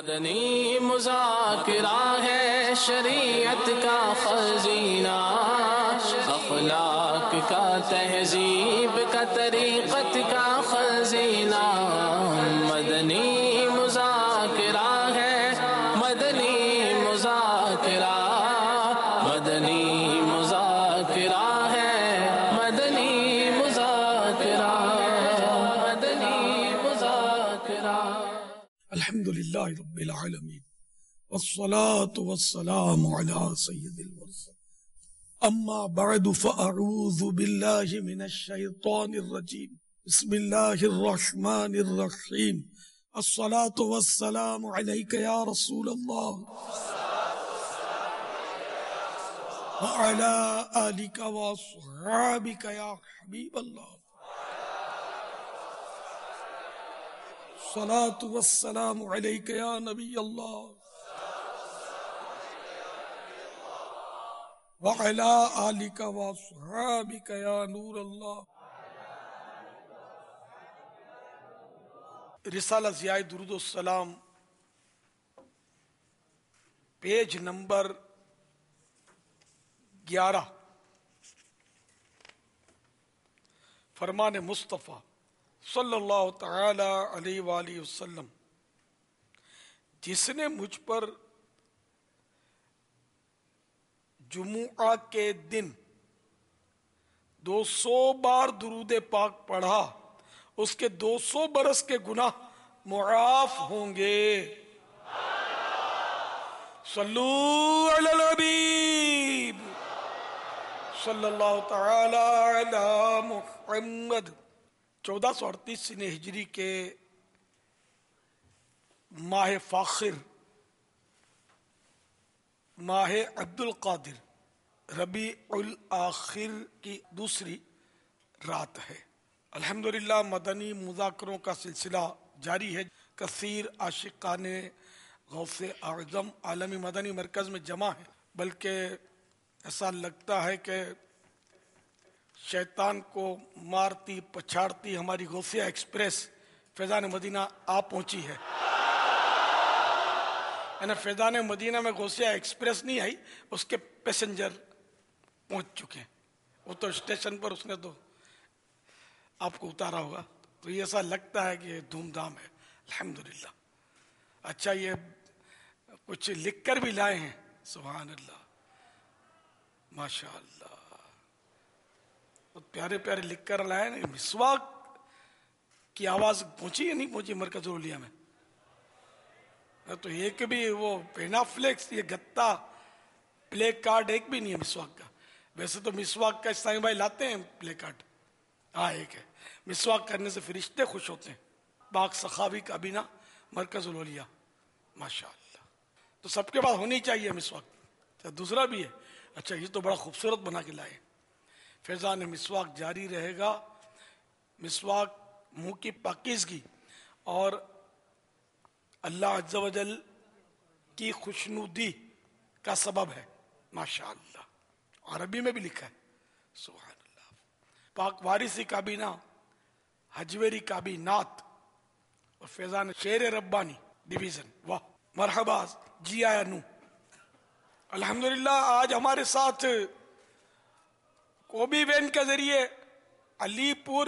مدنی مذاکرہ ہے شریعت کا خزینہ، اخلاق کا تہذیب کا طریقت کا خزینہ، مدنی مذاکرہ ہے، مدنی مذاکرہ، مدنی مذاکرہ ہے، مدنی مذاکرہ، مدنی مذاکرہ۔ الحمدللہ رب العالمین والصلاة والسلام على سید المرسلین، اما بعد فاعوذ باللہ من الشیطان الرجیم، بسم اللہ الرحمن الرحیم، الصلاة والسلام علیک یا رسول اللہ وعلى آلک واصحابک یا حبیب اللہ، الصلاة والسلام علیک یا نبی اللہ وعلى آلک واصحابک یا نور اللہ۔ رسالہ ضیاء درود السلام، پیج نمبر 11، فرمان مصطفیٰ صلی اللہ تعالی علیہ وآلہ وسلم، جس نے مجھ پر جمعہ کے دن 200 بار درود پاک پڑھا، اس کے 200 برس کے گناہ معاف ہوں گے۔ صلو علی الحبیب صلی اللہ تعالی علی محمد۔ 1438 ہجری کے ماہ فاخر، ماہ عبد القادر، ربیع الآخر کی دوسری رات ہے۔ الحمدللہ مدنی مذاکروں کا سلسلہ جاری ہے۔ کثیر عاشقان غوث اعظم عالمی مدنی مرکز میں جمع ہے، بلکہ ایسا لگتا ہے کہ شیطان کو مارتی پچھاڑتی ہماری غوثیہ ایکسپریس فیضان مدینہ آ پہنچی ہے۔ یعنی فیضان مدینہ میں غوثیہ ایکسپریس نہیں آئی، اس کے پیسنجر پہنچ چکے ہیں۔ وہ تو اسٹیشن پر اس نے تو آپ کو اتارا ہوگا، تو یہ ایسا لگتا ہے کہ دھوم دھام ہے۔ الحمدللہ۔ اچھا، یہ کچھ لکھ کر بھی لائے ہیں، سبحان اللہ، ماشاء اللہ، بہت پیارے پیارے لکھ کر لائے ہیں۔ مسواک کی آواز پہنچی یا نہیں پہنچی مرکز اولیا میں؟ تو ایک بھی وہ پینافلیکس، یہ گتا پلے کارڈ ایک بھی نہیں ہے مسواک کا۔ ویسے تو مسواک کا اسلامی بھائی لاتے ہیں پلے کارڈ، ہاں ایک ہے۔ مسواک کرنے سے فرشتے خوش ہوتے ہیں۔ پاک سخاوی کابینہ مرکز الاولیاء، ماشاء اللہ۔ تو سب کے پاس ہونی چاہیے مسواک۔ دوسرا بھی ہے، اچھا یہ تو بڑا خوبصورت بنا کے لائے۔ فیضان مسواک جاری رہے گا۔ مسواک منہ کی پاکیزگی اور اللہ عز و جل کی خوشنودی کا سبب ہے، ماشاء اللہ۔ عربی میں بھی لکھا ہے، سبحان اللہ۔ پاک وارثی کابینہ، حجویری کابینات اور فیضان شیر ربانی ڈویژن، واہ مرحبا، جی آیا نو۔ الحمدللہ آج ہمارے ساتھ کوبی وین کے ذریعے علی پور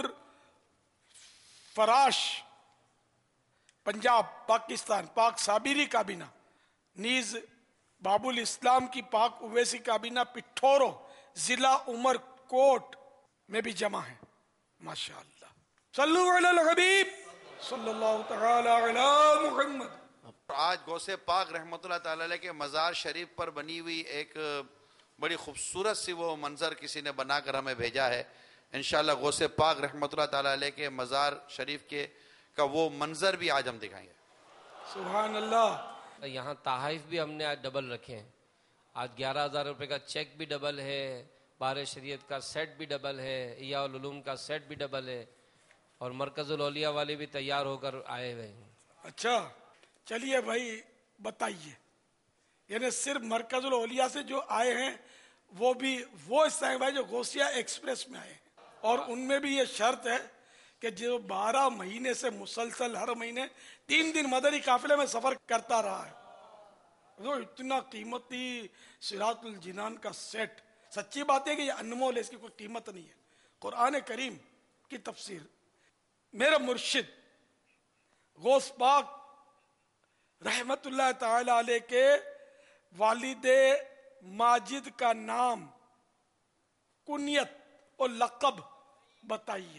فراش پنجاب پاکستان پاک صابری کابینہ، نیز باب الاسلام کی پاک اویسی کابینہ پٹھورو ضلع عمر کوٹ میں بھی جمع ہیں، ماشاء اللہ۔ صلو علی الحبیب صلی اللہ تعالی علی محمد۔ آج غوث پاک رحمۃ اللہ تعالی علیہ کے مزار شریف پر بنی ہوئی ایک بڑی خوبصورت سی وہ منظر کسی نے بنا کر ہمیں بھیجا ہے۔ انشاءاللہ غوث پاک رحمۃ اللہ تعالی علیہ کے مزار شریف کے کا وہ منظر بھی آج ہم دکھائیں گے۔ سبحان اللہ۔ یہاں تحائف بھی ہم نے آج ڈبل رکھے ہیں۔ آج 11,000 روپے کا چیک بھی ڈبل ہے، بار شریعت کا سیٹ بھی ڈبل ہے، احیاء العلوم کا سیٹ بھی ڈبل ہے، اور مرکز الاولیاء والے بھی تیار ہو کر آئے ہوئے ہیں۔ اچھا چلیے بھائی بتائیے، یعنی صرف مرکز الاولیاء سے جو آئے ہیں وہ بھی وہ اسلامی بھائی جو غوثیہ ایکسپریس میں آئے ہیں، اور ان میں بھی یہ شرط ہے کہ جو 12 مہینے سے مسلسل ہر مہینے 3 دن مدنی قافلے میں سفر کرتا رہا ہے، وہ اتنا قیمتی صراط الجنان کا سیٹ، سچی بات ہے کہ یہ انمول ہے، اس کی کوئی قیمت نہیں ہے۔ قرآن کریم کی تفسیر، میرے مرشد غوث پاک رحمت اللہ تعالی علیہ کے والد ماجد کا نام، کنیت اور لقب بتائیے۔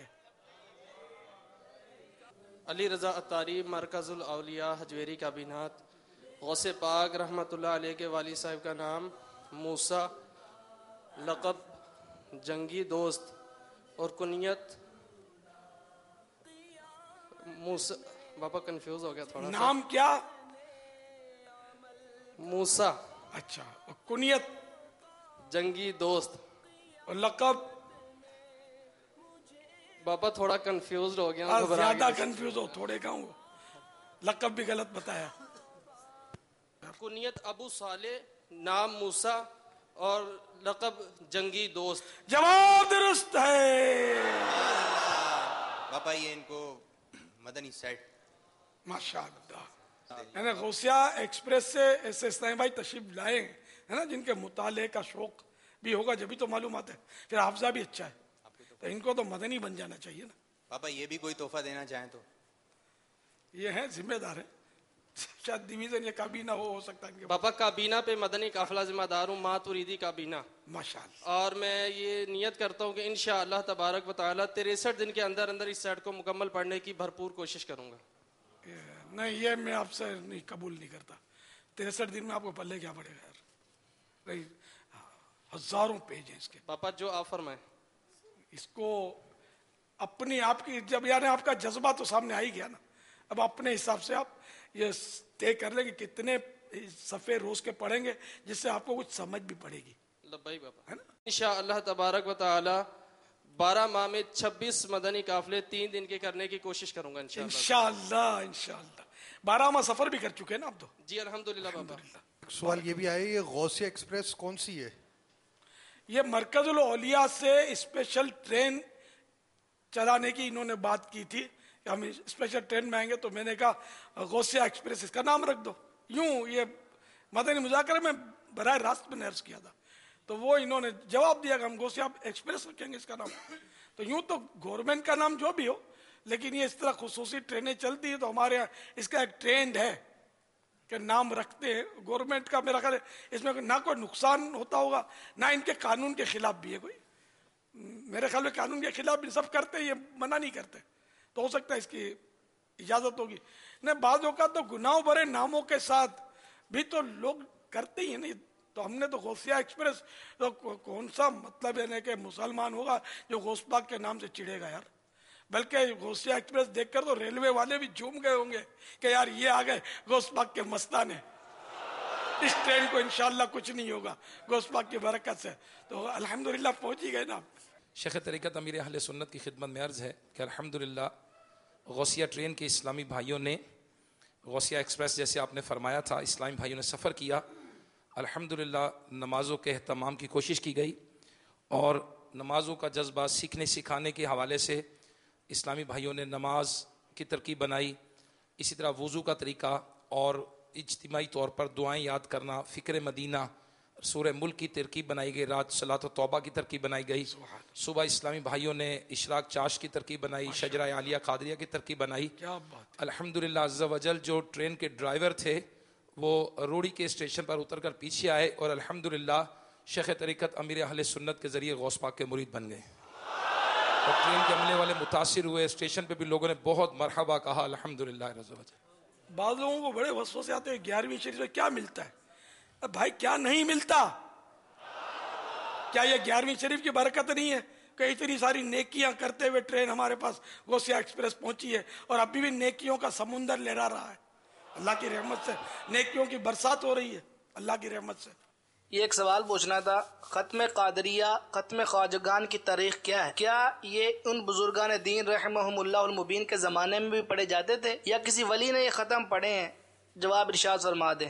علی رضا عطاری، مرکز الاولیاء حجویری کابینات۔ غوث پاک رحمۃ اللہ علیہ کے والد صاحب کا نام موسیٰ، لقب جنگی دوست، اور کنیت موسیٰ۔ باپا کنفیوز ہو گیا تھوڑا سا، نام کیا؟ موسیٰ، اچھا، اور کنیت جنگی دوست، اور لقب؟ باپا تھوڑا کنفیوزڈ ہو گیا، گھبرا زیادہ گیا۔ کنفیوز ہو تھوڑے کا ہوں، لقب بھی غلط بتایا۔ کنیت ابو صالح، نام موسیٰ، اور لقب جنگی دوست۔ جواب درست ہے، پاپا یہ ان کو مدنی سیٹ۔ ماشاء اللہ۔ یعنی غوثیہ ایکسپریس سے ایسے اسلام بھائی تشریف لائے ہیں، ہے نا، جن کے مطالعے کا شوق بھی ہوگا جبھی تو معلومات ہے، پھر حافظہ بھی اچھا ہے، تو ان کو تو مدنی بن جانا چاہیے نا۔ پاپا یہ بھی کوئی تحفہ دینا چاہیں تو؟ یہ ہیں ذمہ دار ہیں، شاید ڈویژن یا کابینہ ہو سکتا ہے ان کے۔ باپا کابینہ پہ مدنی قافلہ ذمہ دار ہوں، ماتوریدی کابینہ۔ ماشاء اللہ۔ اور میں یہ نیت کرتا ہوں کہ انشاءاللہ تبارک و تعالی 63 دن کے اندر اندر اس سیٹ کو مکمل پڑھنے کی بھرپور کوشش کروں گا۔ نہیں، یہ میں آپ سے نہیں قبول نہیں کرتا، 63 دن میں آپ کو پلے کیا پڑے گا یار، نہیں، ہزاروں پیج ہیں اس کے۔ پاپا جو آپ فرمائیں۔ اس کو اپنی آپ کی جب یعنی آپ کا جذبہ تو سامنے آ ہی گیا نا، اب اپنے حساب سے آپ یہ طے کر لیں کہ کتنے صفحے روز کے پڑھیں گے جس سے آپ کو کچھ سمجھ بھی پڑے گی، لبائی باپا۔ ہے نا۔ انشاءاللہ تبارک و تعالی 12 ماہ میں 26 مدنی قافلے 3 دن کے کرنے کی کوشش کروں گا انشاءاللہ۔ انشاءاللہ انشاءاللہ 12 ماہ سفر بھی کر چکے ہیں نا آپ تو۔ جی الحمدللہ باپا۔ ایک سوال یہ بھی آیا، یہ غوثیہ ایکسپریس کون سی ہے؟ یہ مرکز الاولیاء سے اسپیشل ٹرین چلانے کی انہوں نے بات کی تھی کہ ہم اسپیشل ٹرین میں آئیں گے، تو میں نے کہا غوثیہ ایکسپریس اس کا نام رکھ دو۔ یوں یہ مدنی مذاکرے میں براہ راست میں نے عرض کیا تھا، تو وہ انہوں نے جواب دیا کہ ہم غوثیہ ایکسپریس رکھیں گے اس کا نام۔ تو یوں تو گورنمنٹ کا نام جو بھی ہو، لیکن یہ اس طرح خصوصی ٹرینیں چلتی ہیں تو ہمارے یہاں اس کا ایک ٹرینڈ ہے کہ نام رکھتے ہیں گورنمنٹ کا۔ میرا خیال ہے اس میں نہ کوئی نقصان ہوتا ہوگا، نہ ان کے قانون کے خلاف بھی ہے کوئی، میرے خیال میں قانون کے خلاف بھی سب کرتے ہیں، یہ منع نہیں کرتے، تو ہو سکتا ہے اس کی اجازت ہوگی۔ نہیں، بعض اوقات تو گناہوں بھرے ناموں کے ساتھ بھی تو لوگ کرتے ہی ہیں نہیں، تو ہم نے تو غوثیہ ایکسپریس تو کون سا مطلب ہے کہ مسلمان ہوگا جو غوث پاک کے نام سے چڑھے گا یار، بلکہ غوثیہ ایکسپریس دیکھ کر تو ریلوے والے بھی جھوم گئے ہوں گے کہ یار یہ آ گئے غوث پاک کے مستان ہیں، اس ٹرین کو انشاءاللہ کچھ نہیں ہوگا غوث پاک کی برکت سے، تو الحمدللہ پہنچ ہی گئے نا۔ شیخ طریقت امیر اہل سنت کی خدمت میں عرض ہے کہ الحمدللہ غوثیہ ٹرین کے اسلامی بھائیوں نے غوثیہ ایکسپریس جیسے آپ نے فرمایا تھا، اسلامی بھائیوں نے سفر کیا، الحمدللہ نمازوں کے اہتمام کی کوشش کی گئی، اور نمازوں کا جذبہ سیکھنے سکھانے کے حوالے سے اسلامی بھائیوں نے نماز کی ترکیب بنائی، اسی طرح وضو کا طریقہ، اور اجتماعی طور پر دعائیں یاد کرنا، فکر مدینہ، سورہ ملک کی ترکیب بنائی گئی، رات صلاۃ و توبہ کی ترکیب بنائی گئی، صبح اسلامی بھائیوں نے اشراق چاش کی ترکیب بنائی، شجرہ عالیہ قادریہ کی ترکیب بنائی۔ الحمدللہ عز و جل جو ٹرین کے ڈرائیور تھے وہ روڑی کے اسٹیشن پر اتر کر پیچھے آئے، اور الحمدللہ شیخ طریقت امیر اہل سنت کے ذریعے غوث پاک کے مرید بن گئے، اور ٹرین کے عملے والے متاثر ہوئے، اسٹیشن پہ بھی لوگوں نے بہت مرحبا کہا، الحمدللہ عز و جل۔ بعض لوگوں کو بڑے وسوسے آتے ہیں 11ویں شریف میں کیا ملتا ہے؟ اب بھائی کیا نہیں ملتا؟ کیا یہ 11ویں شریف کی برکت نہیں ہے کہ اتنی ساری نیکیاں کرتے ہوئے ٹرین ہمارے پاس غوثیہ ایکسپریس پہنچی ہے، اور ابھی بھی نیکیوں کا سمندر لہرا رہا ہے، اللہ کی رحمت سے نیکیوں کی برسات ہو رہی ہے اللہ کی رحمت سے۔ یہ ایک سوال پوچھنا تھا، ختم قادریہ، ختم خواجگان کی تاریخ کیا ہے؟ کیا یہ ان بزرگان دین رحمہم اللہ المبین کے زمانے میں بھی پڑھے جاتے تھے یا کسی ولی نے یہ ختم پڑھے ہیں؟ جواب ارشاد فرما دیں۔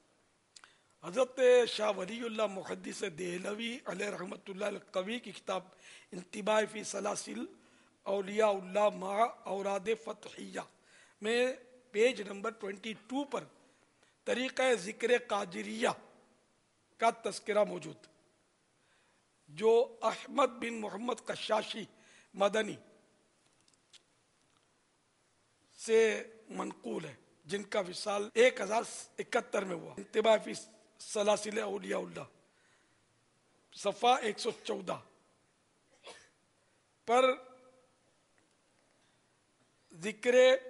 حضرت شاہ ولی اللہ محدث دہلوی علیہ رحمۃ اللہ القوی کی کتاب انتباہ فی سلاسل اولیاء اللہ مع اوراد فتحیہ میں پیج نمبر 22 پر طریقہ ذکر قادریہ کا تذکرہ موجود، جو احمد بن محمد قشاشی مدنی سے منقول ہے، جن کا وصال 1071 میں ہوا۔ انتباہ فی سلاسل اولیاء اللہ صفحہ 114 پر ذکر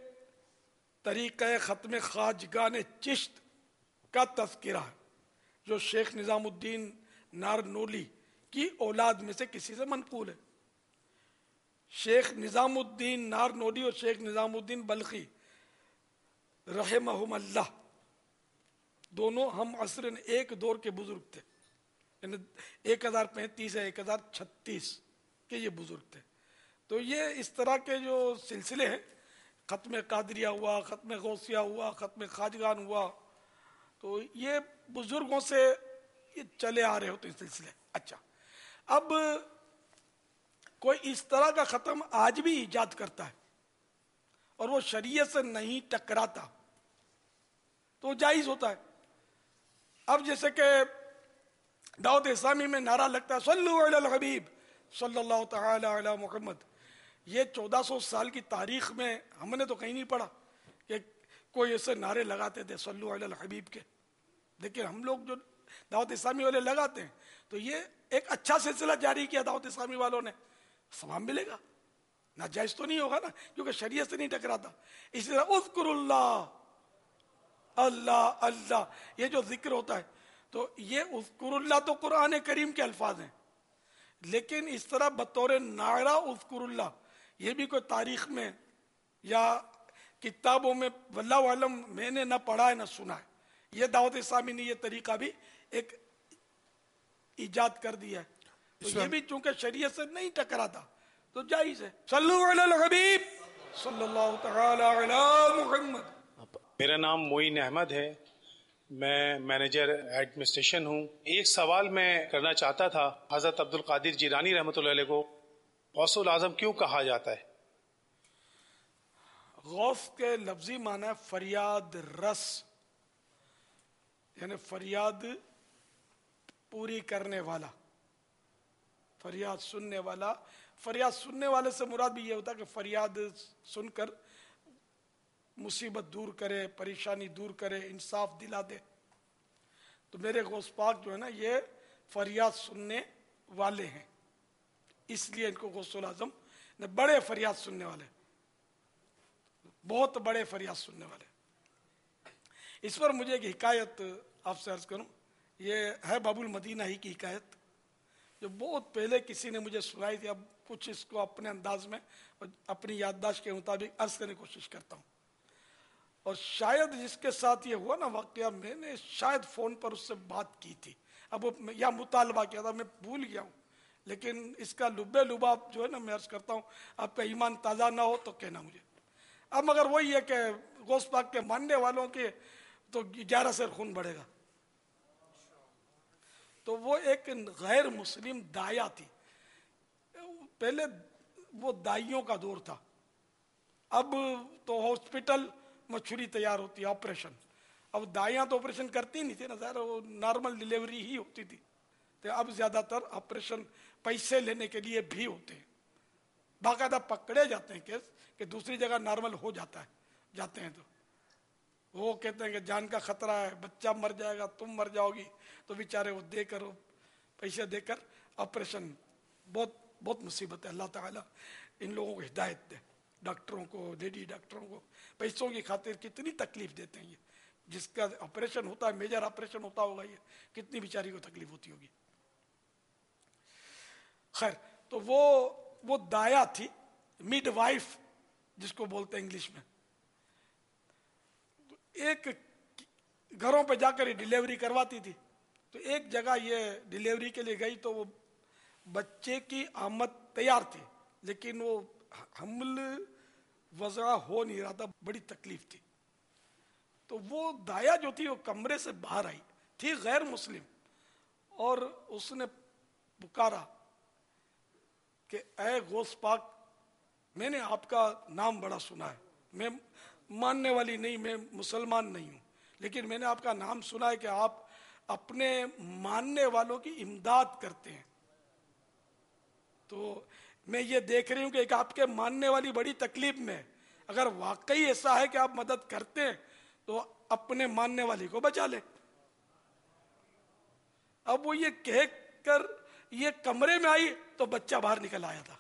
طریقہ ختم خواجگان چشت کا تذکرہ ہے، جو شیخ نظام الدین نارنولی کی اولاد میں سے کسی سے منقول ہے۔ شیخ نظام الدین نارنولی اور شیخ نظام الدین بلخی رحمہم اللہ دونوں ہم عصر ایک دور کے بزرگ تھے، یعنی 1035 ہے 1036 کے یہ بزرگ تھے۔ تو یہ اس طرح کے جو سلسلے ہیں، ختم قادریہ ہوا، ختم غوثیہ ہوا، ختم خواجگان ہوا، تو یہ بزرگوں سے یہ چلے آ رہے ہوتے ہیں سلسلے۔ اچھا، اب کوئی اس طرح کا ختم آج بھی ایجاد کرتا ہے اور وہ شریعت سے نہیں ٹکراتا تو جائز ہوتا ہے۔ اب جیسے کہ دعوت اسلامی میں نعرہ لگتا ہے صلو علی الحبیب صلی اللہ تعالی علی محمد، یہ 1400 سال کی تاریخ میں ہم نے تو کہیں نہیں پڑھا کہ کوئی ایسے نعرے لگاتے تھے صلو علی الحبیب کے، لیکن ہم لوگ جو دعوت اسلامی والے لگاتے ہیں تو یہ ایک اچھا سلسلہ جاری کیا دعوت اسلامی والوں نے، ثواب ملے گا، ناجائز تو نہیں ہوگا نا، کیونکہ شریعت سے نہیں ٹکراتا۔ اسی طرح اذکر اللہ، اللہ اللہ، یہ جو ذکر ہوتا ہے تو یہ اذکر اللہ تو قرآن کریم کے الفاظ ہیں، لیکن اس طرح بطور نعرہ اذکر اللہ یہ بھی کوئی تاریخ میں یا کتابوں میں واللہ عالم میں نے نہ پڑھا ہے نہ سنا ہے۔ یہ دعوت اسلامی نے یہ طریقہ بھی ایک ایجاد کر دیا ہے، تو یہ بھی چونکہ شریعت سے نہیں ٹکراتا تو جائز ہے۔ صلو علی الحبیب صلی اللہ تعالی علی محمد۔ میرا نام معین احمد ہے، میں مینیجر ایڈمنسٹریشن ہوں۔ ایک سوال میں کرنا چاہتا تھا، حضرت عبد القادر جیلانی رحمۃ اللہ علیہ کو غوث العظم کیوں کہا جاتا ہے؟ غوث کے لفظی معنی فریاد رس، یعنی فریاد پوری کرنے والا، فریاد سننے والا۔ فریاد سننے والے سے مراد بھی یہ ہوتا ہے کہ فریاد سن کر مصیبت دور کرے، پریشانی دور کرے، انصاف دلا دے۔ تو میرے غوث پاک جو ہے نا یہ فریاد سننے والے ہیں، اس لیے ان کو غوث العظم نے، بڑے فریاد سننے والے، بہت بڑے فریاد سننے والے۔ اس پر مجھے ایک حکایت آپ سے عرض کروں، یہ ہے باب المدینہ ہی کی حکایت، جو بہت پہلے کسی نے مجھے سنائی تھی۔ اب کچھ اس کو اپنے انداز میں اور اپنی یادداشت کے مطابق عرض کرنے کی کوشش کرتا ہوں، اور شاید جس کے ساتھ یہ ہوا نا واقعہ، میں نے شاید فون پر اس سے بات کی تھی، اب یا مطالبہ کیا تھا، میں بھول گیا ہوں، لیکن اس کا لبے لباب جو ہے نا میں عرض کرتا ہوں، آپ کا ایمان تازہ نہ ہو تو کہنا مجھے۔ اب مگر وہی ہے کہ غوث پاک کے ماننے والوں کے تو 11 سیر خون بڑھے گا۔ تو وہ ایک غیر مسلم داعیہ تھی، پہلے وہ دائیوں کا دور تھا، اب تو ہاسپٹل میں چھری تیار ہوتی ہے، آپریشن، اب دائیاں تو آپریشن کرتی نہیں تھی نا، ظاہر وہ نارمل ڈیلیوری ہی ہوتی تھی، تو اب زیادہ تر آپریشن پیسے لینے کے لیے بھی ہوتے ہیں، باقاعدہ پکڑے جاتے ہیں کیس کہ دوسری جگہ نارمل ہو جاتا ہے، جاتے ہیں تو وہ کہتے ہیں کہ جان کا خطرہ ہے، بچہ مر جائے گا، تم مر جاؤ گی، تو بیچارے وہ دے کر پیسے دے کر آپریشن، بہت بہت مصیبت ہے۔ اللہ تعالیٰ ان لوگوں کو ہدایت دے، ڈاکٹروں کو، لیڈی ڈاکٹروں کو پیسوں کی خاطر کتنی تکلیف دیتے ہیں، یہ جس کا آپریشن ہوتا ہے، میجر آپریشن ہوتا ہوگا، یہ کتنی بیچاری کو تکلیف ہوتی ہوگی۔ خیر، تو وہ دایا تھی، مڈ وائف جس کو بولتے ہیں انگلش میں، ایک گھروں پہ جا کر ڈیلیوری کرواتی تھی، تو ایک جگہ یہ ڈیلیوری کے لیے گئی تو وہ بچے کی آمد تیار تھی، لیکن وہ حمل وضع ہو نہیں رہا تھا، بڑی تکلیف تھی، تو وہ دایا جو تھی وہ کمرے سے باہر آئی تھی، غیر مسلم، اور اس نے پکارا کہ اے غوث پاک میں نے آپ کا نام بڑا سنا ہے، میں ماننے والی نہیں، میں مسلمان نہیں ہوں، لیکن میں نے آپ کا نام سنا ہے کہ آپ اپنے ماننے والوں کی امداد کرتے ہیں. تو میں یہ دیکھ رہی ہوں کہ ایک آپ کے ماننے والی بڑی تکلیف میں ہے. اگر واقعی ایسا ہے کہ آپ مدد کرتے ہیں تو اپنے ماننے والی کو بچا لیں. اب وہ یہ کہہ کر یہ کمرے میں آئی تو بچہ باہر نکل آیا تھا.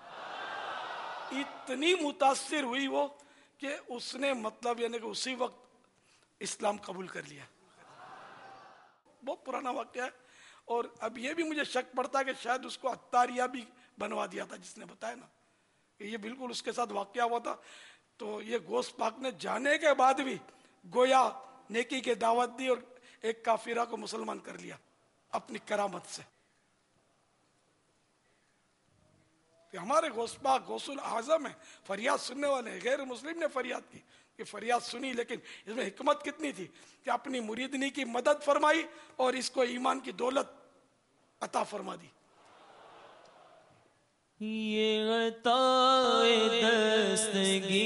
اتنی متاثر ہوئی وہ کہ اس نے مطلب یعنی کہ اسی وقت اسلام قبول کر لیا. بہت پرانا واقعہ ہے. اور اب یہ بھی مجھے شک پڑتا ہے کہ شاید اس کو عطاریہ بھی بنوا دیا تھا جس نے بتایا نا کہ یہ بالکل اس کے ساتھ واقعہ ہوا تھا. تو یہ غوث پاک نے جانے کے بعد بھی گویا نیکی کی دعوت دی اور ایک کافرہ کو مسلمان کر لیا اپنی کرامت سے. کہ ہمارے غوث پاک غوث الاعظم ہیں، فریاد سننے والے ہیں. غیر مسلم نے فریاد کی کہ فریاد سنی، لیکن اس میں حکمت کتنی تھی کہ اپنی مریدنی کی مدد فرمائی اور اس کو ایمان کی دولت عطا فرما دی. یہ عطائے دستگیری،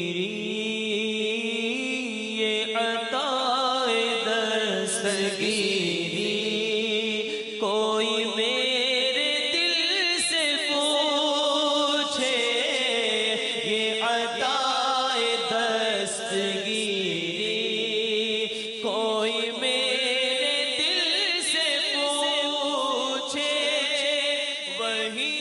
یہ عطائے دستگیری، کوئی میرے دل سے پوچھے. یہ عطائے دستگیری، کوئی میرے دل سے پوچھے. وہی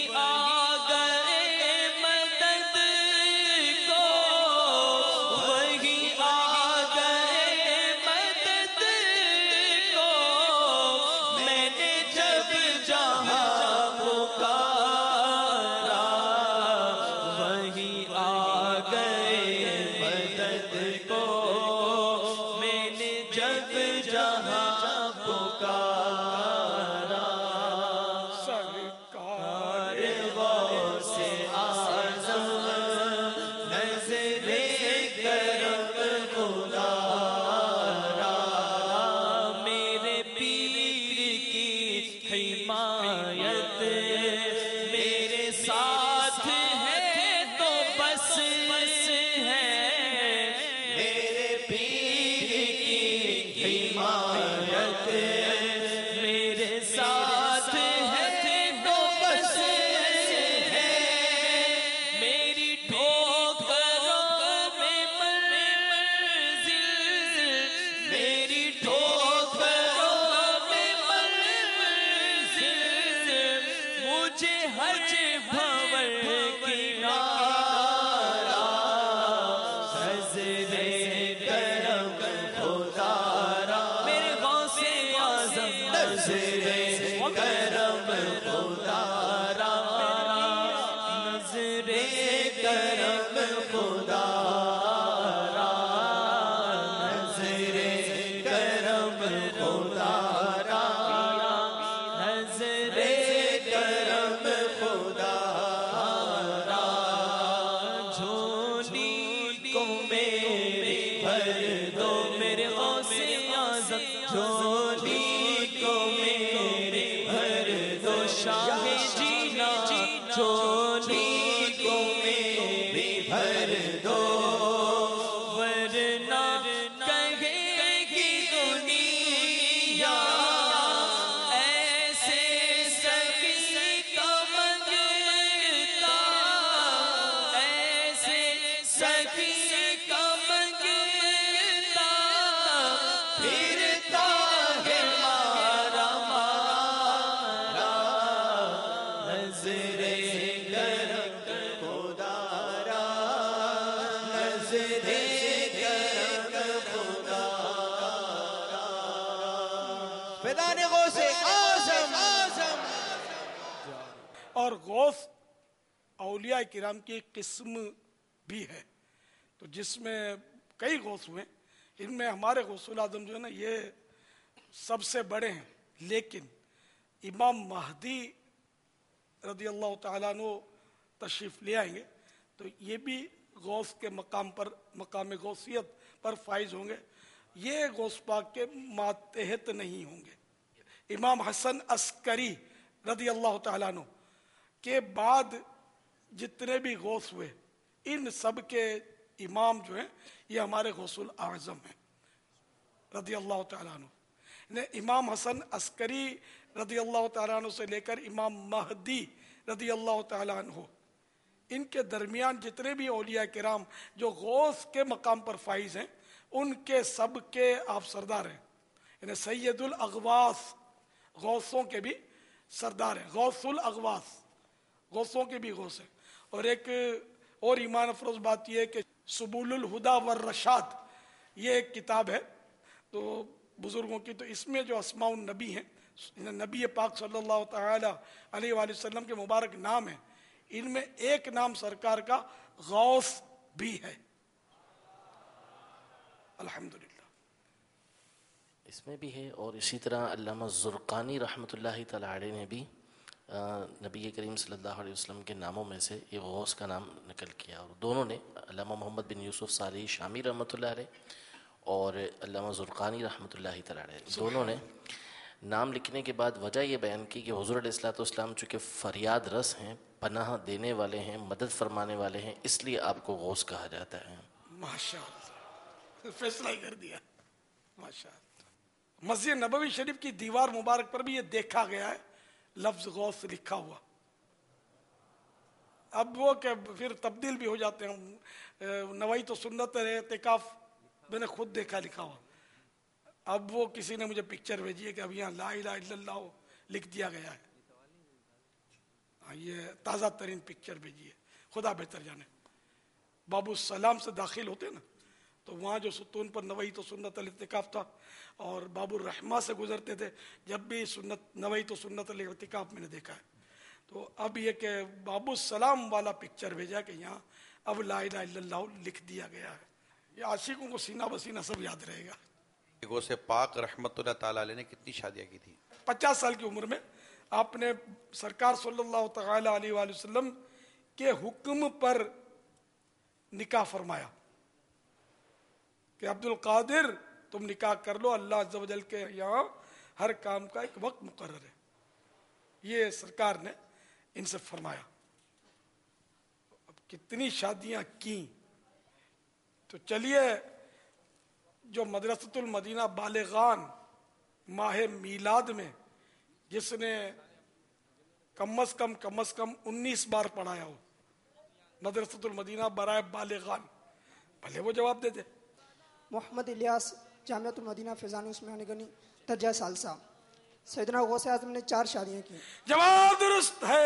اور غوث اولیاء کرام کی قسم بھی ہے، تو جس میں کئی غوث ہوئے، ان میں ہمارے غوث الاعظم جو ہے نا یہ سب سے بڑے ہیں. لیکن امام مہدی رضی اللہ تعالیٰ عنہ تشریف لے آئیں گے تو یہ بھی غوث کے مقام پر، مقام غوثیت پر فائز ہوں گے. یہ غوث پاک کے ماتحت نہیں ہوں گے. امام حسن عسکری رضی اللہ تعالیٰ عنہ کے بعد जितने भी गौस हुए इन सब के इमाम जो हैं ये हमारे गौसुल आज़म हैं रदी अल्लाह तआला अन्हु। इमाम हसन अस्करी रदी अल्लाह तआला अन्हु से लेकर इमाम महदी रदी अल्लाह तआला अन्हु, इनके दरमियान जितने भी औलिया किराम जो गौस के मकाम पर फाइज हैं उनके सब के आप सरदार हैं। इन्हें सैयदुल अगवास, गौसों के भी सरदार हैं, गौसुल अगवास, गौसों के भी गौस हैं। और एक और ईमान अफरोज बात यह है कि सुबुलुल हुदा वर रशाद ये एक किताब है तो बुजुर्गों की, तो इसमें जो अस्माउन नबी हैं, नबी पाक सल्लल्लाहु तआला अलैहि वसल्लम के मुबारक नाम हैं, इनमें एक नाम सरकार का गौस भी है। अल्हम्दुलिल्लाह। इसमें भी है। और इसी तरह अल्लामा ज़ुरक़ानी रहमतुल्लाहि तआला अलैह ने भी नबी करीम सल्लल्लाहु अलैहि वसल्लम के नामों में से ये गौस का नाम निकल किया। और दोनों ने, अल्लामा मोहम्मद बिन यूसुफ साली शामी रहमतुल्लाह अलैह और अल्लामा ज़ुरक़ानी रहमतुल्लाहि तआला अलैह, दोनों ने नाम लिखने के बाद वजह ये बयान की कि हुज़ूर अलैहिस्सलाम चूँकि फ़रियाद रस हैं, पनाह देने वाले हैं, मदद फरमाने वाले हैं, इसलिए आपको गौस कहा जाता है। माशाअल्लाह, फैसला ही कर दिया। माशाअल्लाह। मस्जिद नबवी शरीफ की दीवार मुबारक पर भी ये देखा गया है लफ्ज गौस लिखा हुआ। अब वो क्या फिर तब्दील भी हो जाते हैं। नवाई तो सुन्नत है, इतिकाफ मैंने खुद देखा लिखा हुआ। अब वो किसी ने मुझे पिक्चर भेजी है कि अब यहाँ ला इलाहा इल्लल्लाह लिख दिया गया है। ये ताज़ा तरीन पिक्चर भेजी है, खुदा बेहतर जाने। बाबू सलाम से दाखिल होते ना तो वहाँ जो सुतून पर नवई तो सुन्नत अल इत्तिकाफ था और बाबू रहमा से गुजरते थे, जब भी सुन्नत नवई तो सुन्नत अल इत्तिकाफ मैंने देखा है। तो अब ये कि बाबू सलाम वाला पिक्चर भेजा कि यहाँ अब ला इलाहा इल्लल्लाह लिख दिया गया है। ये आशिकों को सीना बसीना सब याद रहेगा। गौसे पाक रहमतुल्लाह ताला अलैह ने कितनी शादियाँ की थी? 50 साल की उम्र में आपने सरकार सल्लल्लाहु तआला अलैहि वसल्लम के हुक्म पर निकाह फरमाया कि अब्दुल कादिर तुम निकाह कर लो, अल्लाह अज़्ज़ व जल के यहाँ हर काम का एक वक्त मुकर्रर है। ये सरकार ने इनसे फरमाया। अब कितनी शादियां की। तो चलिए, जो मदरसतुल मदीना बालिगान माह मीलाद में जिसने कम अज कम 19 बार पढ़ाया हो, मदरसतुल मदीना बराए बालिगान, भले वो जवाब दे दे। मोहम्मद इलियास, जामियातुल मदीना फैज़ान उस्मानी गनी, दर्जा सालसा। सैयदना गौसे आज़म ने 4 शादियां की। जवाब दुरुस्त है।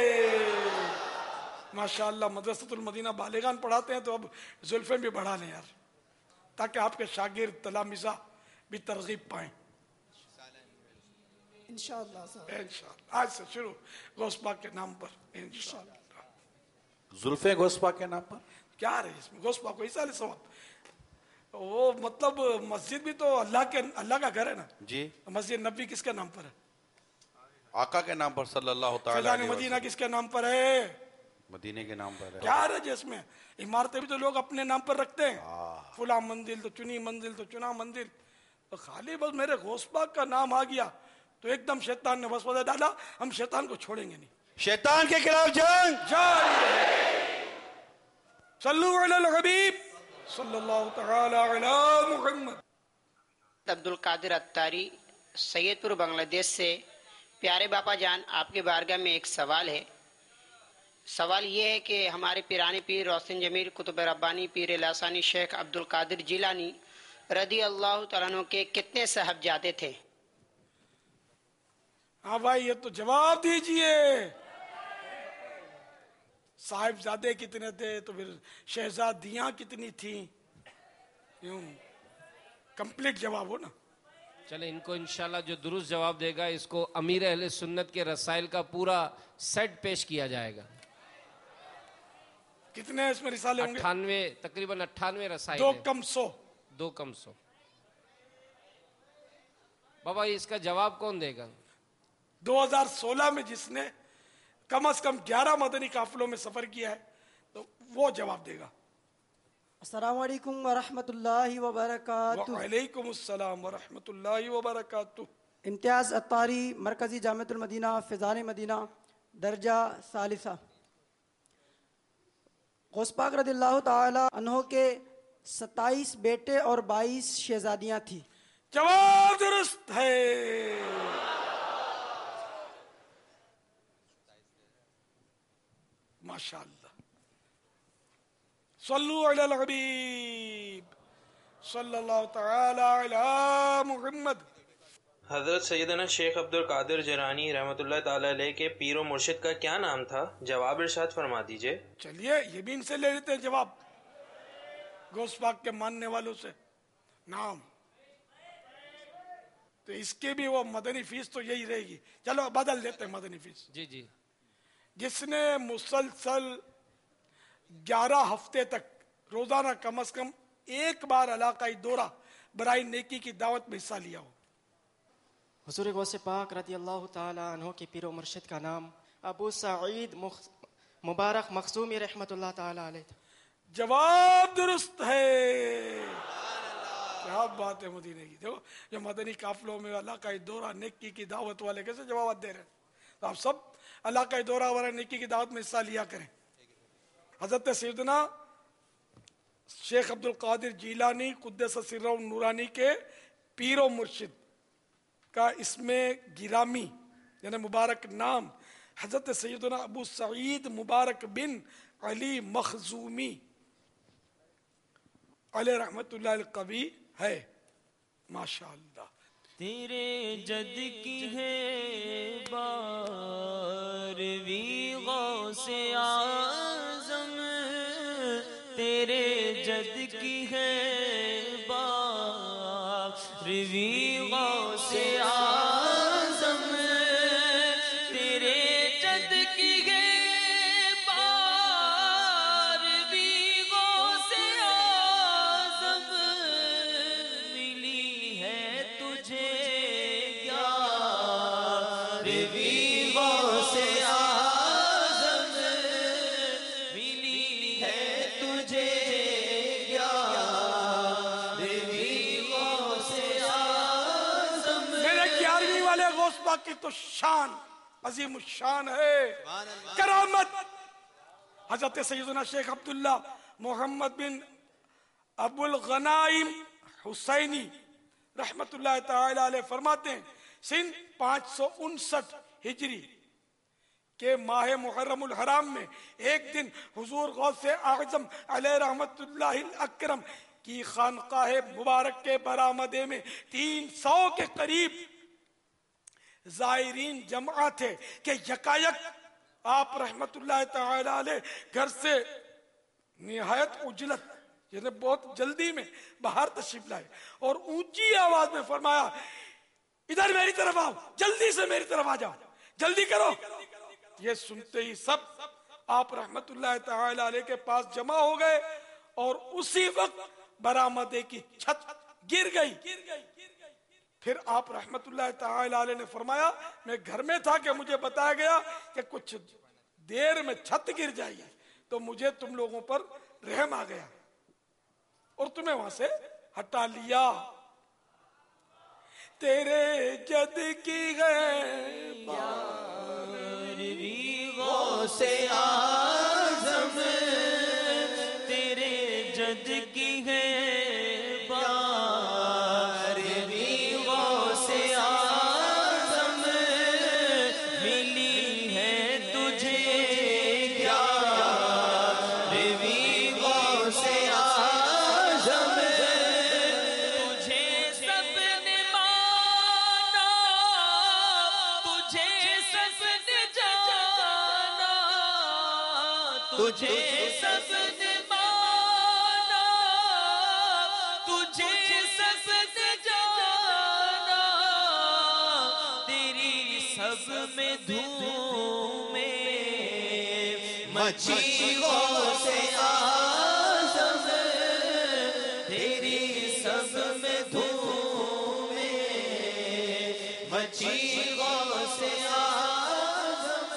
माशाअल्लाह, मदरसतुल मदीना बालिगान पढ़ाते हैं तो अब जुल्फें भी बढ़ा लें यार, ताकि आपके शागिर्द तलामिज़ा भी तरगीब पाएं। इंशाअल्लाह इंशाअल्लाह आज से शुरू गौस पाक के नाम पर इंशाअल्लाह। जुल्फे गौस पाक के नाम पर क्या रहे इसमें? गौस पाक को इसाले सवाब। वो मतलब मस्जिद भी तो अल्लाह का घर है ना जी। मस्जिद नबी किसके नाम पर है? आका के नाम पर सल्लल्लाहु तआला अलैहि फैज़ान मदीना किसके नाम पर है? मदीने के नाम पर है। क्या है जिसमें? इमारतें भी तो लोग अपने नाम पर रखते हैं, फुला मंजिल तो चुनी मंजिल तो चुना मंजिल। तो खाली बस मेरे गौस पाक का नाम आ गया तो एकदम शैतान ने वसवसा डाला, हम शैतान को छोड़ेंगे नहीं। शैतान के खिलाफ जंग जारी है। सल्लु अलल हबीब सल्लल्लाहु तआला अला मुहम्मद। अब्दुल कादिर अत्तारी, सैयदपुर, बांग्लादेश से। प्यारे बापा जान, आपके बारगाह में एक सवाल है। सवाल ये है कि हमारे पिरानी पीर रोशन जमीर कुतुब रब्बानी पीर लासानी शेख अब्दुल कादिर जिलानी रदी अल्लाह तआला अन्हु के कितने साहबजादे थे? हाँ भाई, ये तो जवाब दीजिए। साहिबजादे कितने थे तो फिर शहजादियां कितनी थी? यूं कंप्लीट जवाब हो ना। चले, इनको इंशाल्लाह जो दुरुस्त जवाब देगा इसको अमीर अहले सुन्नत के रसाइल का पूरा सेट पेश किया जाएगा। कितने इसमें रिसाले होंगे? 98, तकरीबन 98 रसाइल। 2 कम 100। 2 कम 100। बाबा, इसका जवाब कौन देगा? 2016 में जिसने कम से कम 11 मदनी काफिलों में सफर किया है तो वो जवाब देगा। अस्सलामु अलैकुम व रहमतुल्लाहि व बरकातुहू। वालेकुम अस्सलाम व रहमतुल्लाहि व बरकातुहू। इम्तियाज अत्तारी, मरकजी जामियातुल मदीना फैज़ान मदीना, दर्जा सालिसा। غوث پاک رضی اللہ تعالی عنہ کے 27 بیٹے اور 22 شہزادیاں تھیں. جواب درست ہے. ماشاء اللہ. صلو علی الحبیب صلی اللہ تعالی علی محمد. حضرت سیدنا شیخ عبد القادر جیلانی رحمۃ اللہ تعالی علیہ کے پیر و مرشد کا کیا نام تھا؟ جواب ارشاد فرما دیجئے. چلیے یہ بھی ان سے لے لیتے ہیں جواب، غوث پاک کے ماننے والوں سے نام. تو اس کی بھی وہ مدنی فیس تو یہی رہے گی. چلو بدل دیتے ہیں مدنی فیس. جی جی. جس نے مسلسل 11 ہفتے تک روزانہ کم از کم ایک بار علاقائی دورہ برائے نیکی کی دعوت میں حصہ لیا ہو. حضور غوث پاک رضی اللہ تعالی عنہ کے پیر و مرشد کا نام ابو سعید مبارک مخزومی رحمۃ اللہ تعالی علیہ تھا. جواب درست ہے. کیا بات ہے مدینے کی. دیکھو جو مدنی قافلوں میں علاقائی دورہ نیکی کی دعوت والے کیسے جوابات دے رہے ہیں. تو آپ سب علاقائی دورہ والے نیکی کی دعوت میں حصہ لیا کریں. حضرت سیدنا شیخ عبد القادر جیلانی قدس سرہ نورانی کے پیر و مرشد کا اسم گرامی یعنی مبارک نام حضرت سیدنا ابو سعید مبارک بن علی مخزومی علیہ رحمت اللہ القوی ہے. ماشاء اللہ. تیرے جد کی ہے باروی غوث اعظم، تیرے جد کی ہے باروی غوث اعظم، تیرے جد کی ہے باروی غوث اعظم، ملی ہے تجھے گیارہویں غوث اعظم، ملی ہے تجھے غوث پاک کی تو شان عظیم الشان ہے، کرامت. حضرت سیدنا شیخ عبداللہ محمد بن ابو الغنائم حسینی رحمت اللہ تعالی علیہ فرماتے ہیں سن 559 ہجری کے ماہ محرم الحرام میں ایک دن حضور غوث اعظم علیہ رحمت اللہ الاکرم کی خانقاہ مبارک کے برآمدے میں 300 کے قریب زائرین جمع تھے کہ یکایک آپ رحمت اللہ تعالی علیہ گھر سے نہایت عجلت یعنی بہت جلدی میں باہر تشریف لائے اور اونچی آواز میں فرمایا ادھر میری طرف آؤ، جلدی سے میری طرف آ جاؤ، جلدی کرو. یہ سنتے ہی سب آپ رحمت اللہ تعالی علیہ کے پاس جمع ہو گئے اور اسی وقت برآمدے کی چھت گر گئی. پھر آپ رحمت اللہ تعالی علیہ نے فرمایا میں گھر میں تھا کہ مجھے بتایا گیا کہ کچھ دیر میں چھت گر جائے گی، تو مجھے تم لوگوں پر رحم آ گیا اور تمہیں وہاں سے ہٹا لیا. تیرے جد کی باروی غوث اعظم، تیرے جد کی ہے تجھے سب نے مانا، تجھے سب نے جانا، تیری سب میں دھومیں مچی غوث اعظم، تیری سب میں دھومیں مچی غوث اعظم.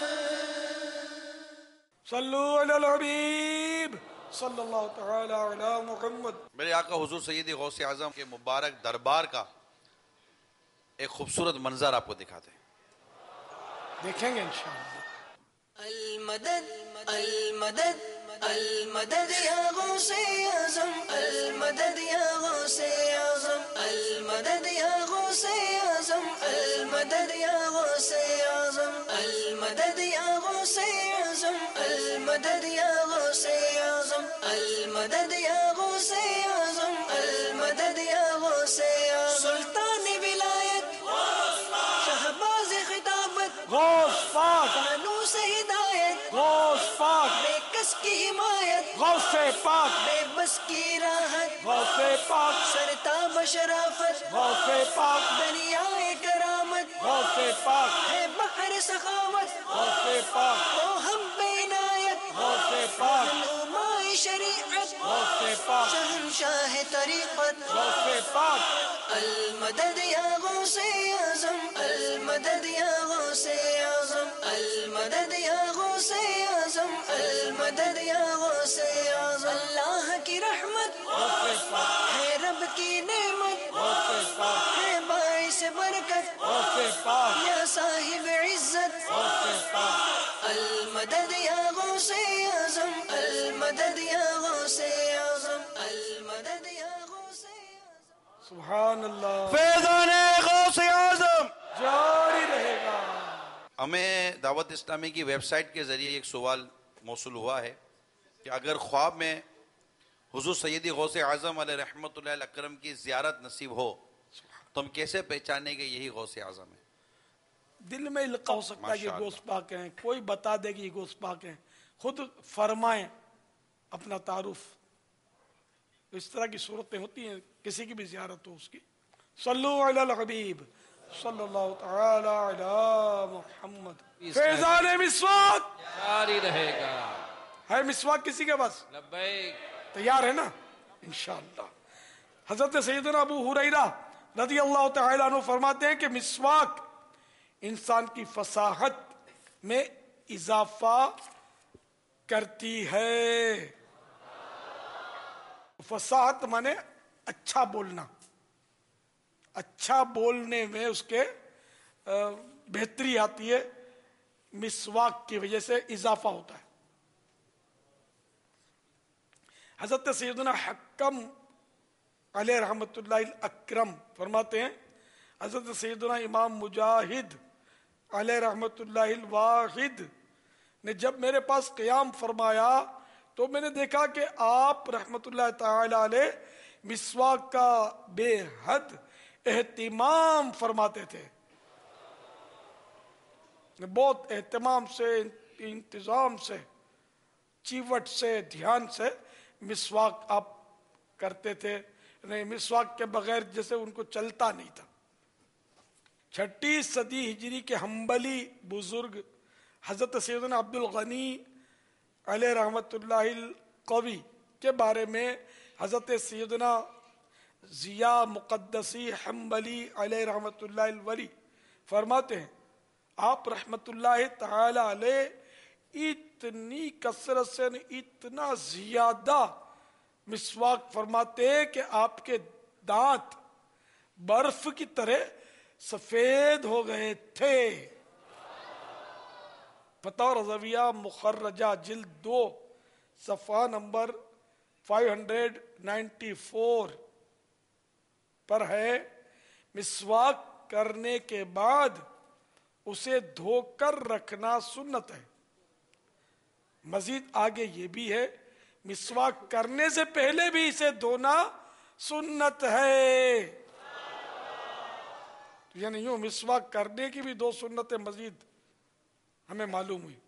صلو علی الحبیب صلی اللہ تعالی علی محمد. میرے آقا حضور سیدی غوث اعظم کے مبارک دربار کا ایک خوبصورت منظر آپ کو دکھاتے ہیں. دیکھیں گے انشاءاللہ. المدد المدد المدد یا غوث اعظم المدد یا غوث اعظم المدد یا غوث اعظم المدد یا غوث اعظم المدد یا غوث اعظم المدد یا غوث اعظم المدد یا غوث اعظم المدد یا غوث اعظم سلطان ولایت شہباز خطابت غوث پاک فانوس ہدایت غوث پاک بے کس کی حمایت غوث پاک بے بس کی راحت غوث پاک سرتاب شرافت غوث پاک دریائے کرامت غوث پاک ہے بحر سخاوت غوث پاک تو ہم بے عنایت غوث پاک علماء شریعت غوث پاک شہنشاہ طریقت غوث پاک المدد یا غوث اعظم المدد یا غوث اعظم المدد یا غوث اعظم المدد یا غوث اعظم اللہ کی رحمت ہے رب کی نعمت ہے باعث برکت یا صاحب عزت المدد یا غوث اعظم المدد یا غوث اعظم المدد یا غوث سبحان اللہ فیضان غوث اعظم جاری رہے گا. ہمیں دعوت اسلامی کی ویب سائٹ کے ذریعے ایک سوال موصول ہوا ہے کہ اگر خواب میں حضور سیدی غوث اعظم علیہ رحمۃ اللہ اکرم کی زیارت نصیب ہو تو ہم کیسے پہچانیں گے یہی غوث اعظم ہے؟ دل میں القاء ہو سکتا ہے کہ غوث پاک ہیں، کوئی بتا دے کہ یہ غوث پاک ہیں، خود فرمائیں اپنا تعارف. اس طرح کی صورتیں ہوتی ہیں، کسی کی بھی زیارت ہو اس کی. صلو علی الحبیب صلی اللہ تعالی علی محمد. فیضان مسواک جاری رہے گا. ہے مسواک کسی کے پاس؟ لبیک. تیار ہے نا انشاءاللہ. حضرت سیدنا ابو ہریرہ رضی اللہ تعالی عنہ فرماتے ہیں کہ مسواک انسان کی فصاحت میں اضافہ کرتی ہے. فصاحت مانے اچھا بولنا، اچھا بولنے میں اس کے بہتری آتی ہے، مسواک کی وجہ سے اضافہ ہوتا ہے. حضرت سیدنا حکم علیہ رحمت اللہ الاکرم فرماتے ہیں حضرت سیدنا امام مجاہد علیہ رحمت اللہ الواحد نے جب میرے پاس قیام فرمایا تو میں نے دیکھا کہ آپ رحمت اللہ تعالی علیہ مسواک کا بے حد اہتمام فرماتے تھے. بہت اہتمام سے، انتظام سے، چیوٹ سے، دھیان سے مسواک آپ کرتے تھے. نہیں، مسواک کے بغیر جیسے ان کو چلتا نہیں تھا. 6 صدی ہجری کے حنبلی بزرگ حضرت سیدنا عبد الغنی علیہ رحمت اللہ القوی کے بارے میں حضرت سیدنا ضیاء مقدسی حنبلی علیہ رحمت اللہ الولی فرماتے ہیں آپ رحمت اللہ تعالی علیہ اتنی کثرت سے، اتنا زیادہ مسواک فرماتے کہ آپ کے دانت برف کی طرح سفید ہو گئے تھے. فتح رضویہ مخرجہ جلد 2 صفحہ نمبر 594 پر ہے. مسواک کرنے کے بعد اسے دھو کر رکھنا سنت ہے. مزید آگے یہ بھی ہے مسواک کرنے سے پہلے بھی اسے دھونا سنت ہے. یعنی یوں مسواک کرنے کی بھی 2 سنتیں مزید ہمیں معلوم ہوئی.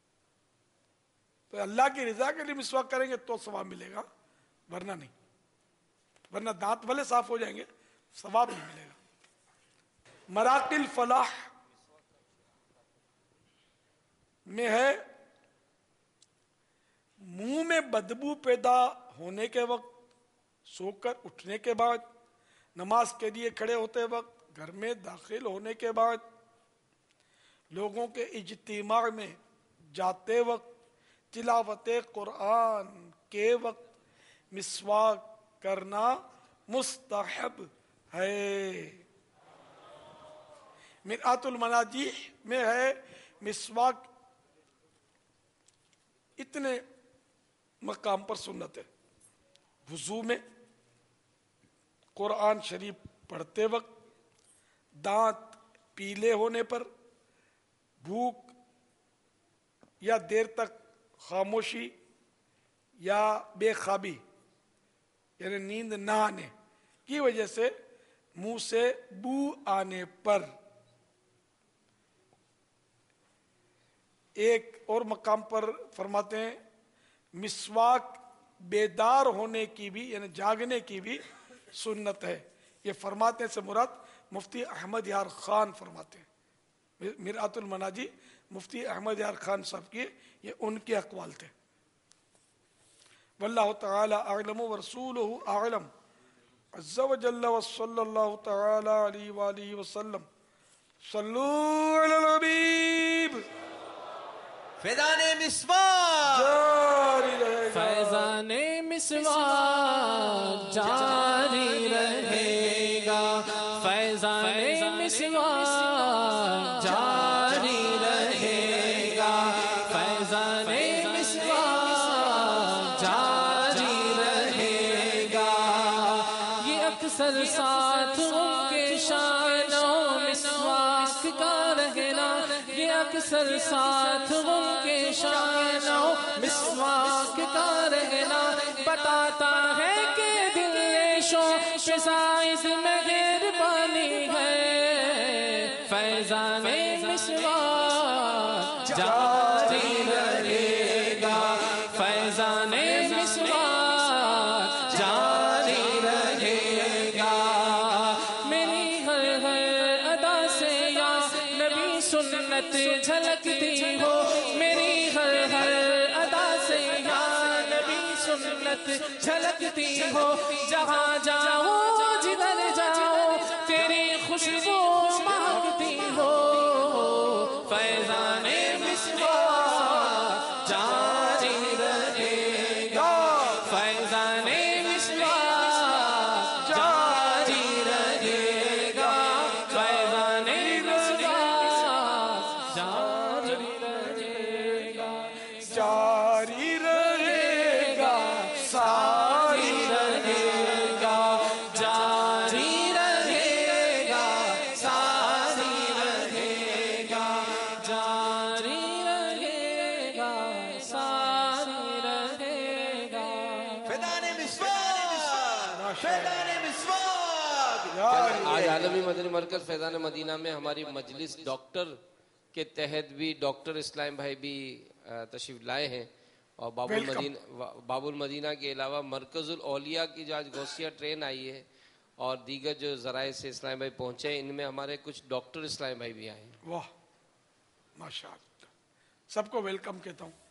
تو اللہ کی رضا کے لیے مسواک کریں گے تو ثواب ملے گا، ورنہ نہیں. ورنہ دانت بھلے صاف ہو جائیں گے، ثواب نہیں ملے گا. مراقل فلاح میں ہے منہ میں بدبو پیدا ہونے کے وقت، سو کر اٹھنے کے بعد، نماز کے لیے کھڑے ہوتے وقت، گھر میں داخل ہونے کے بعد، لوگوں کے اجتماع میں جاتے وقت، تلاوت قرآن کے وقت مسواک کرنا مستحب ہے. مرآت المناجیح میں ہے مسواک اتنے मकाम पर सुन्नत है। वुजू में, कुरान शरीफ पढ़ते वक्त, दांत पीले होने पर, भूख या देर तक खामोशी या बेखाबी यानी नींद ना आने की वजह से मुंह से बू आने पर। एक और मकाम पर फरमाते हैं मिसवाक बेदार होने की भी यानी जागने की भी सुन्नत है। ये फरमाते से मुराद मुफ्ती अहमद यार खान फरमाते हैं। मिरातुल मनाजी मुफ्ती अहमद यार खान साहब की ये उनके अक़वाल थे। वल्लाहु तआला अअलम व रसूलुहु अअलम अज़्ज़ा व जल्ला व सल्लल्लाहु तआला अलैहि व आलिहि व सल्लम। सल्लू अलल हबीब। फैज़ाने मिसवाक जारी रहेगा, फैज़ाने मिसवाक जारी रहेगा, फैज़ाने मिसवाक जारी रहेगा, फैज़ाने मिसवाक जारी रहेगा। ये अक्सर साथ उनके शानों मिसवाक का रहना, ये अक्सर साथ उनके शानों मिसवाक का रहना बताता है कि दिल रेशों पे साइज़ मेहरबानी है। फैज़ाने मिसवाक जारी रहेगा, फैज़ाने मिसवाक जारी रहेगा। मेरी हर हर अदा से या नबी सुन्नत झलकती हो, मेरी हर हर अदा से या नबी सुन्नत झलकती हो। जहाँ जाओ जिधर जाओ तेरी खुशबू महकती हो। फैज़ाने मिसवाक जारी रहेगा, फैज़ाने मिसवाक जारी रहेगा, फैज़ाने मिसवाक जारी रहेगा, जारी रहेगा, सारी रहेगा, जारी रहेगा, सारी रहेगा, जारी रहेगा, सारी रहेगा। फैज़ाने मिसवाक, फैज़ाने मिसवाक। आज आलमी मदनी मरकज फैज़ान मदीना में हमारी मजलिस डॉक्टर के तहत भी डॉक्टर इस्लाम भाई भी तशरीफ लाए हैं और बाबुल मदीना के अलावा मरकजुल औलिया की जो आज गौसिया ट्रेन आई है और दीगर जो ज़राए से इस्लाम भाई पहुंचे हैं, इनमें हमारे कुछ डॉक्टर इस्लाम भाई भी आए हैं। वाह माशाअल्लाह, सबको वेलकम कहता हूँ।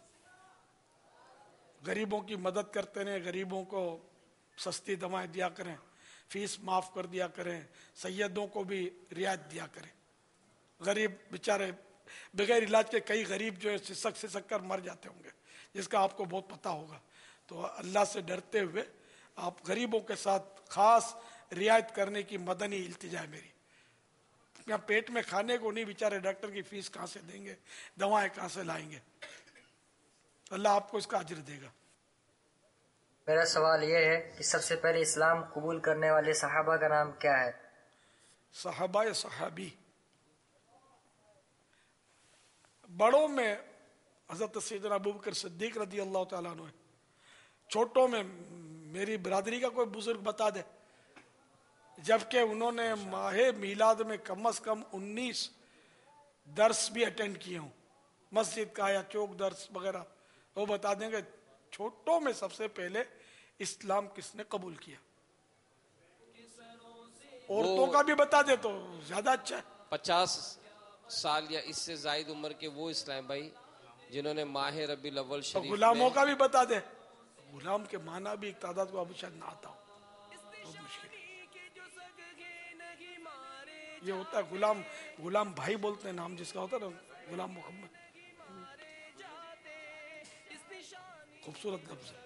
गरीबों की मदद करते रहें, गरीबों को सस्ती दवाएं दिया करें, फीस माफ कर दिया करें, सैयदों को भी रियायत दिया करें। गरीब बेचारे बगैर इलाज के कई गरीब जो है सिसक कर मर जाते होंगे, जिसका आपको बहुत पता होगा। तो अल्लाह से डरते हुए आप गरीबों के साथ खास रियायत करने की मदनी इल्तिजा है मेरी। यहाँ पेट में खाने को नहीं, बेचारे डॉक्टर की फीस कहाँ से देंगे, दवाएं कहाँ से लाएंगे। अल्लाह आपको इसका अजर देगा। मेरा सवाल यह है कि सबसे पहले इस्लाम कबूल करने वाले सहाबा का नाम क्या है? सहाबा या सहाबी? बड़ों में हज़रत सैयदना अबू बकर सिद्दीक रज़ी अल्लाह तआला अन्हु है। छोटों में मेरी बिरादरी का कोई बुजुर्ग बता दे, जबकि उन्होंने माहे मीलाद में कम से कम 19 दर्स भी अटेंड किए हों, मस्जिद का या चौक दर्स वगैरह। वो बता देंगे छोटों में सबसे पहले इस्लाम किसने कबूल किया। औरतों का भी बता दे तो ज्यादा अच्छा है। 50 साल या इससे जायद उम्र के वो इस्लाम भाई जिन्होंने माह रबीउल अव्वल शरीफ गुलामों का भी बता दे। गुलाम के माना भी एक तादाद को अब शायद ना आता हो, बहुत मुश्किल। ये होता है गुलाम भाई बोलते हैं नाम जिसका होता है ना, गुलाम मोहम्मद। खूबसूरत लफ्ज़ है।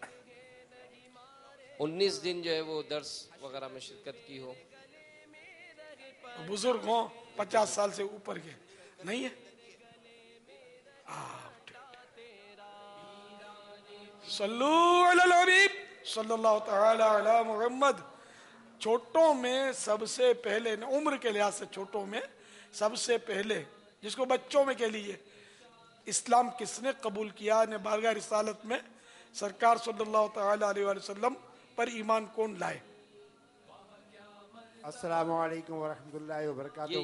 19 दिन जो है वो दर्स वगैरह में शिरकत की हो। बुजुर्ग हो 50 साल से ऊपर के नहीं है। صلو علی الحبیب صلی اللہ تعالی علی محمد. چھوٹوں میں سب سے پہلے، عمر کے لحاظ سے چھوٹوں میں سب سے پہلے، جس کو بچوں میں کہہ لیجیے، اسلام کس نے قبول کیا؟ نے بارگاہ رسالت میں سرکار صلی اللہ تعالی علیہ وآلہ وسلم پر ایمان کون لائے؟ السلام علیکم ورحمۃ اللہ وبرکاتہ.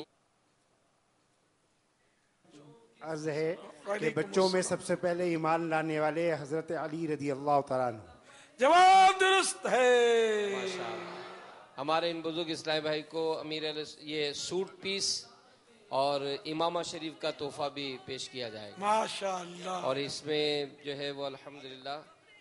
عرض ہے کہ بچوں میں سب سے پہلے ایمان لانے والے حضرت علی رضی اللہ تعالیٰ عنہ. جواب درست ہے. ہمارے ان بزرگ اسلامی بھائی کو امیر یہ سوٹ پیس اور امامہ شریف کا تحفہ بھی پیش کیا جائے گا ماشاءاللہ. اور اس میں جو ہے وہ الحمدللہ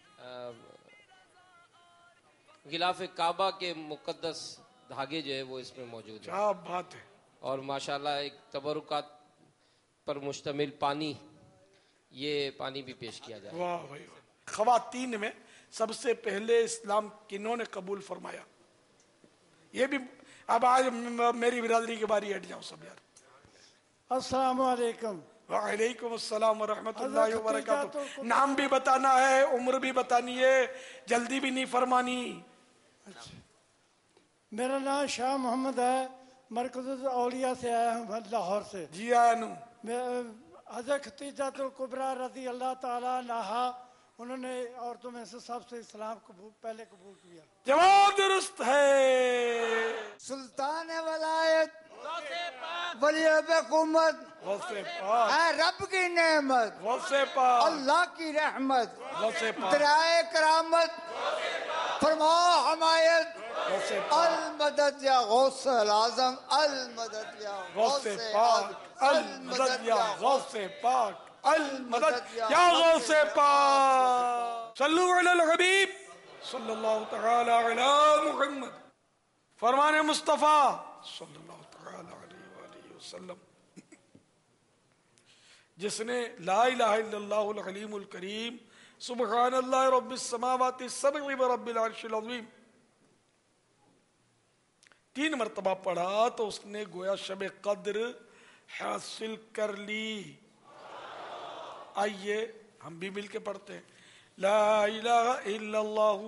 غلاف کعبہ کے مقدس دھاگے جو ہے وہ اس میں موجود ہیں. کیا بات ہے. اور ماشاءاللہ ایک تبرکات پر مشتمل پانی، یہ پانی بھی پیش کیا جائے. واہ بھائی. خواتین میں سب سے پہلے اسلام کنہوں نے قبول فرمایا؟ یہ بھی اب آج میری برادری کے باری ہٹ جاؤ سب یار. السلام علیکم. وعلیکم السلام ورحمۃ اللہ وبرکاتہ. نام بھی بتانا ہے، عمر بھی بتانی ہے، جلدی بھی نہیں فرمانی. میرا نام شاہ محمد ہے، مرکز الاولیاء سے آیا ہوں، لاہور سے. جی آیا نو. حضرت خدیجہ الکبریٰ رضی اللہ تعالیٰ عنہا، انہوں نے عورتوں میں سے سب سے اسلام پہلے قبول کیا. جواب درست ہے. سلطان ولایت، ولی حکومت، اے رب کی نعمت، اللہ کی رحمت، دریائے کرامت، فرما حمایت، المدد یا غوث العظم، المدد یا غوث پاک، المدد یا غوث پاک، المدد یا غوث پاک. صلو علی الحبیب صلی اللہ تعالی علی محمد. فرمان مصطفیٰ صلی اللہ تعالی علیہ وآلہ وسلم. جس نے لا الہ الا اللہ العلیم الکریم سبحان اللہ رب السماوات السبع ورب العرش العظیم 3 مرتبہ پڑھا تو اس نے گویا شب قدر حاصل کر لی. آئیے ہم بھی مل کے پڑھتے ہیں. لا الہ الا اللہ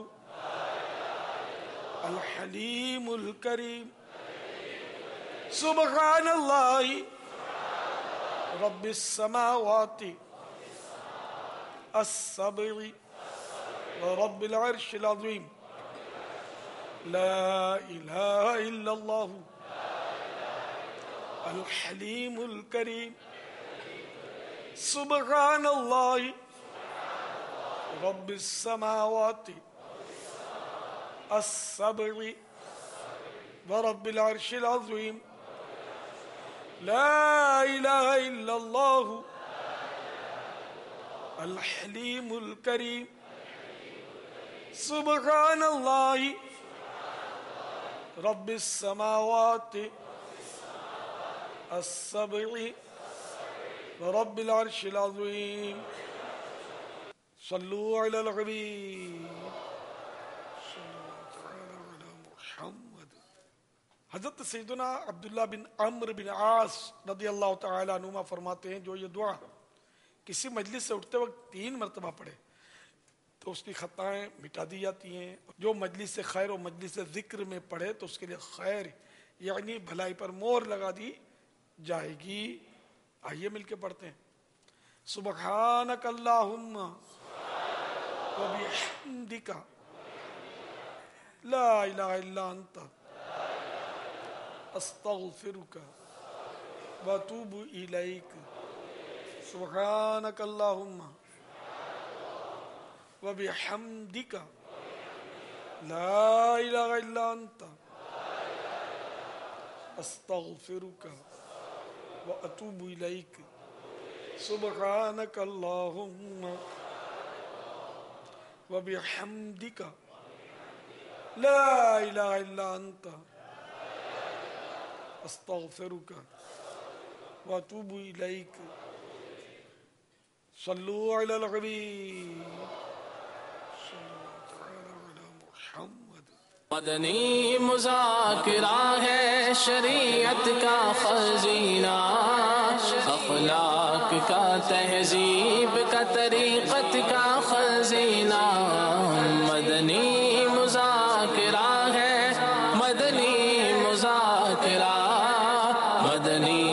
الحلیم الکریم سبحان اللہ رب السماوات السبع ورب العرش العظیم. لا الہ الا اللہ الحلیم الکریم سبحان اللہ رب السماوات السبع ورب العرش العظیم. لا الہ الا اللہ الحلیم الکریم سبحان اللہ رب السماوات السبع ورب العرش العظیم. صلو علی الحبیب. حضرت سیدنا عبداللہ بن عمرو بن عاص رضی اللہ تعالی عنہما فرماتے ہیں جو یہ دعا کسی مجلس سے اٹھتے وقت 3 مرتبہ پڑھے تو اس کی خطائیں مٹا دی جاتی ہیں. جو مجلس خیر و مجلس ذکر میں پڑھے تو اس کے لیے خیر یعنی بھلائی پر مہر لگا دی جائے گی. آئیے مل کے پڑھتے ہیں. سبحانک اللہم وبحمدک لا الہ الا انت استغفرک واتوب الیک. سبحانک اللہم وبحمدک لا الہ الا انت استغفرک واتوب الیک. سبحانک اللہم وبحمدک لا الہ الا انت استغفرک واتوب الیک. صلو علی الحبیب. مدنی مذاکرہ ہے شریعت کا خزینہ، اخلاق کا تہذیب کا طریقت کا خزینہ. غنی